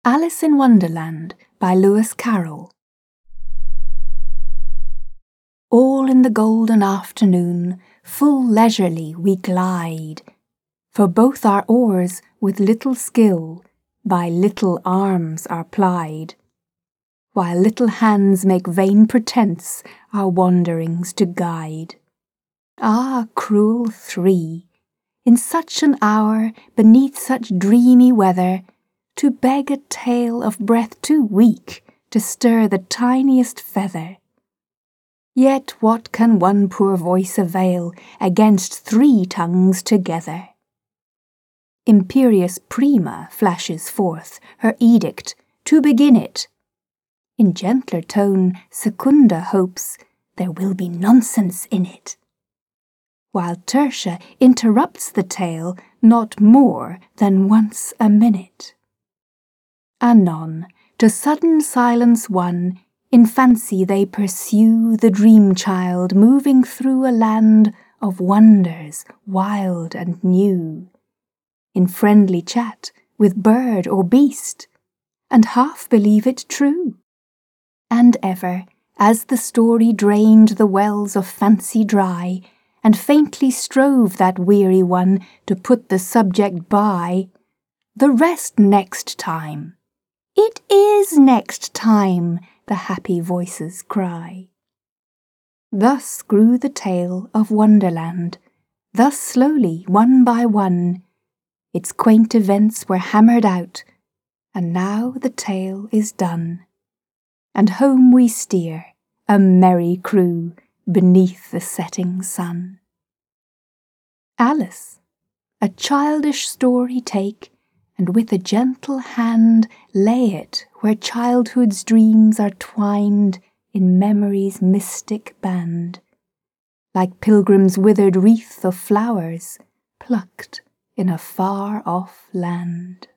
Alice in Wonderland by Lewis Carroll. All in the golden afternoon, full leisurely we glide, for both our oars with little skill by little arms are plied, while little hands make vain pretence our wanderings to guide. Ah, cruel three! In such an hour, beneath such dreamy weather, to beg a tale of breath too weak to stir the tiniest feather. Yet what can one poor voice avail against three tongues together? Imperious Prima flashes forth her edict to begin it. In gentler tone Secunda hopes there will be nonsense in it, while Tertia interrupts the tale not more than once a minute. Anon, to sudden silence won, in fancy they pursue the dream child moving through a land of wonders wild and new, in friendly chat with bird or beast, and half believe it true. And ever, as the story drained the wells of fancy dry, and faintly strove that weary one to put the subject by, the rest next time. It is next time, the happy voices cry. Thus grew the tale of Wonderland, thus slowly, one by one, its quaint events were hammered out, and now the tale is done. And home we steer, a merry crew, beneath the setting sun. Alice, a childish story take, and with a gentle hand lay it where childhood's dreams are twined in memory's mystic band, like pilgrim's withered wreath of flowers plucked in a far-off land.